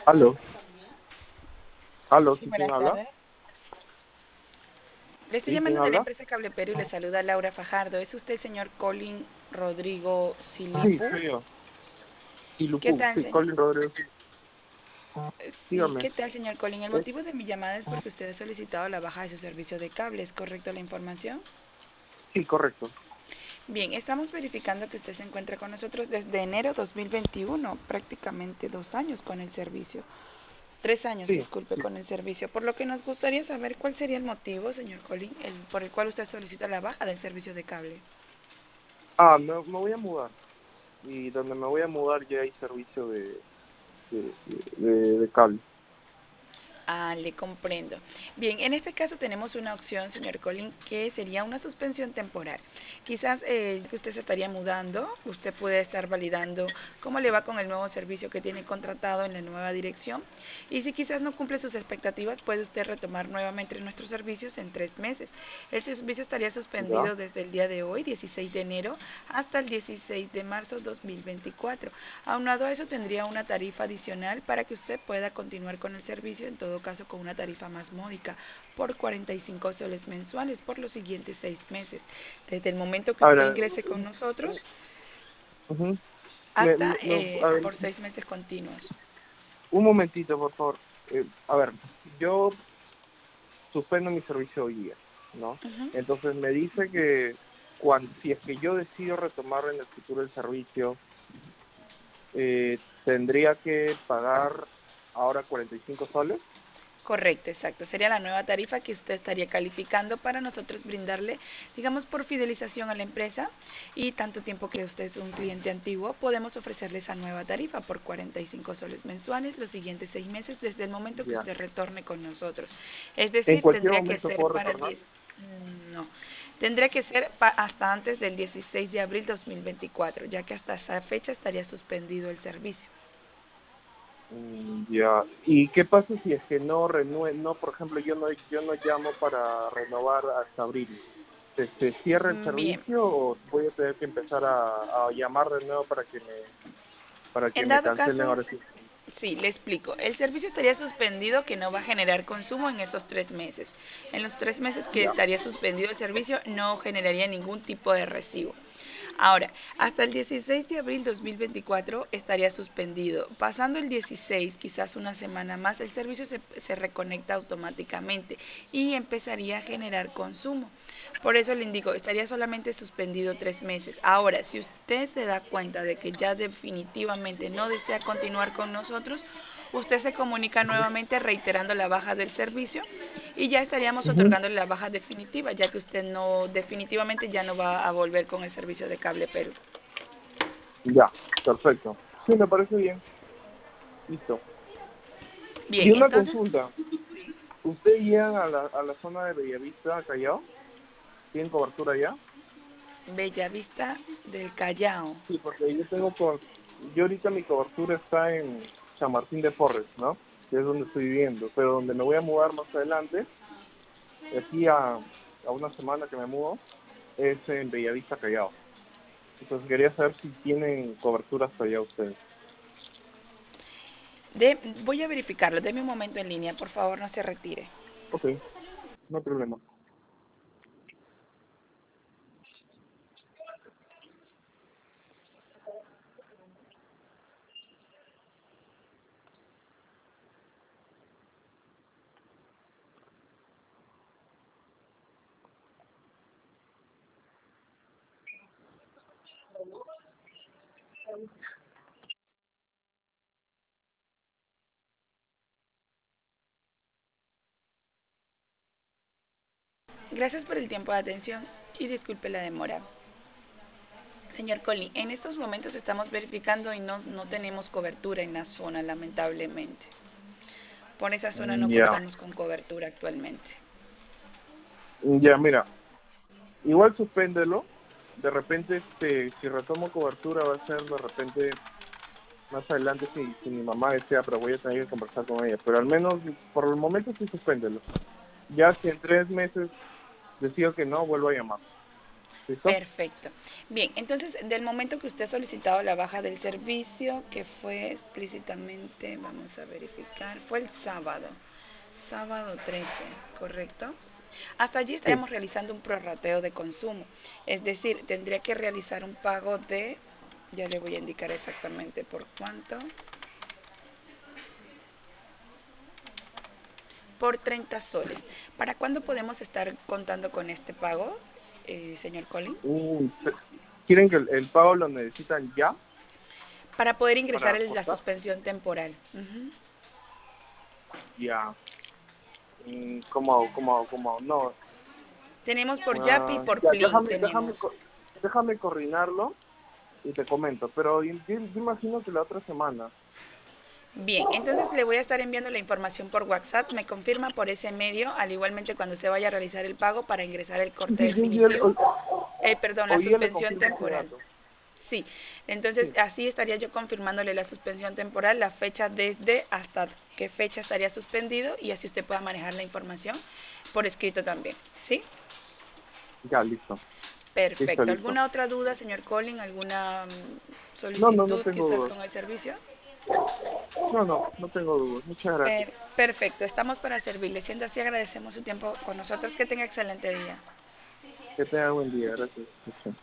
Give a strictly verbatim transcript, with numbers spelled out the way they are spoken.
Aló, aló, Sí, ¿sí quién buenas habla? tardes. Le estoy ¿Sí quién llamando de la habla? empresa Cable Perú y le saluda Laura Fajardo. ¿Es usted el señor Colin Rodrigo Sí, Silipu? soy yo. ¿Qué Ilupú, tal, sí, señor? Colin Rodríguez. Sí, Dígame. ¿qué tal, señor Colin? El Eh, motivo de mi llamada es porque usted ha solicitado la baja de su servicio de cable. ¿Es correcto la información? sí, correcto. Bien, estamos verificando que usted se encuentra con nosotros desde enero dos mil veintiuno, prácticamente dos años con el servicio. Tres años, Sí, disculpe, sí. con el servicio. Por lo que nos gustaría saber cuál sería el motivo, señor Colin, el- por el cual usted solicita la baja del servicio de cable. Ah, me, me voy a mudar. Y donde me voy a mudar ya hay servicio de, de, de, de cable. Ah, le comprendo. Bien, en este caso tenemos una opción, señor Colin, que sería una suspensión temporal. Quizás eh, que usted se estaría mudando, usted puede estar validando cómo le va con el nuevo servicio que tiene contratado en la nueva dirección. Y si quizás no cumple sus expectativas, puede usted retomar nuevamente nuestros servicios en tres meses. El servicio estaría ¿Ya? suspendido desde el día de hoy, dieciséis de enero, hasta el dieciséis de marzo dos mil veinticuatro. Aunado a eso, tendría una tarifa adicional para que usted pueda continuar con el servicio, en todo caso con una tarifa más módica, por cuarenta y cinco soles mensuales por los siguientes seis meses, desde el momento que usted Ahora, ingrese con nosotros ujú. me, hasta me- me- eh, a ver, por seis meses continuos. un momentito, por favor. Eh, a ver, yo suspendo mi servicio hoy día, ¿no? Ujú. Entonces me dice que cuando, si es que yo decido retomar en el futuro el servicio, eh, tendría que pagar ahora cuarenta y cinco soles. Correcto, exacto. Sería la nueva tarifa que usted estaría calificando para nosotros brindarle, digamos, por fidelización a la empresa y tanto tiempo que usted es un cliente antiguo, podemos ofrecerle esa nueva tarifa por cuarenta y cinco soles mensuales los siguientes seis meses desde el momento que Ya. usted retorne con nosotros. Es En decir, cualquier tendría que momento ser puedo para el retornar. diez. No, tendría que ser pa- hasta antes del dieciséis de abril dos mil veinticuatro, ya que hasta esa fecha estaría suspendido el servicio. Mm, ya. ¿Y qué pasa si es que no renue, no, por ejemplo, yo no, yo no llamo para renovar hasta abril? ¿Se, se cierra el Mm, Bien, servicio o voy a tener que empezar a, a llamar de nuevo para que me, para que en me dado cancelen caso, ahora sí? sí, le explico. El servicio estaría suspendido que no va a generar consumo en esos tres meses. En los tres meses que Ya. estaría suspendido el servicio no generaría ningún tipo de recibo. Ahora, hasta el dieciséis de abril dos mil veinticuatro estaría suspendido. Pasando el dieciséis, quizás una semana más, el servicio se, se reconecta automáticamente y empezaría a generar consumo. Por eso le indico, estaría solamente suspendido tres meses. Ahora, si usted se da cuenta de que ya definitivamente no desea continuar con nosotros, usted se comunica nuevamente reiterando la baja del servicio y ya estaríamos Ujú. otorgándole la baja definitiva, ya que usted no definitivamente ya no va a volver con el servicio de Cable Perú. Ya, perfecto. Sí, me parece bien. Listo. Y Bien, una entonces, consulta. ¿Ustedes llegan a la, a la zona de Bellavista, Callao? ¿Tienen cobertura allá? Bellavista del Callao. Sí, porque yo tengo co- yo ahorita mi cobertura está en San Martín de Porres, ¿no? Que es donde estoy viviendo, pero donde me voy a mudar más adelante, de aquí a, a una semana que me mudo, es en Bellavista, Callao. Entonces quería saber si tienen cobertura hasta allá ustedes. De, voy a verificarlo, deme un momento en línea, por favor, no se retire. Ok, no hay problema. Gracias por el tiempo de atención y disculpe la demora. Señor Colli, en estos momentos estamos verificando y no, no tenemos cobertura en la zona, lamentablemente. Por esa zona Mm, no ya, contamos con cobertura actualmente. ya, mira, igual suspéndelo. De repente, este, si retomo cobertura va a ser de repente más adelante si, si mi mamá desea, pero voy a tener que conversar con ella. Pero al menos por el momento sí suspéndelo. Ya si en tres meses decido que no, vuelvo a llamar. ¿Listo? Perfecto. Bien, entonces, del momento que usted ha solicitado la baja del servicio, que fue explícitamente, vamos a verificar, fue el sábado, sábado trece, ¿correcto? Hasta allí Sí. estaríamos realizando un prorrateo de consumo, es decir, tendría que realizar un pago de, ya le voy a indicar exactamente por cuánto, por treinta soles. ¿Para cuándo podemos estar contando con este pago, eh, señor Colin? Mm, pe- ¿Quieren que el, el pago lo necesitan ya Para poder ingresar para el- la cortar? suspensión temporal. Ujú. Ya. Mm, ¿Cómo, cómo, cómo? No. Tenemos por Yapi y Ah, por ya, Plin, déjame, déjame, tenemos. co- déjame coordinarlo y te comento. Pero yo, yo imagino que la otra semana. Bien, entonces le voy a estar enviando la información por WhatsApp, me confirma por ese medio, al igualmente cuando se vaya a realizar el pago para ingresar el Sí, corte sí, sí, yo le- definitivo, hoy, eh, perdón, la hoy día le suspensión confirmo ese temporal. dato. Sí, entonces Sí, así estaría yo confirmándole la suspensión temporal, la fecha desde hasta qué fecha estaría suspendido y así usted pueda manejar la información por escrito también, ¿sí? ya, listo. Listo, Perfecto. listo. ¿Alguna otra duda, señor Colin? ¿Alguna mm, No, no, no solicitud tengo quizás dudas. con el servicio? No, no, no tengo dudas. Muchas gracias. Per- perfecto, estamos para servirle. Siendo así, agradecemos su tiempo con nosotros. Que tenga excelente día. Que tengan buen día. Gracias. Chao.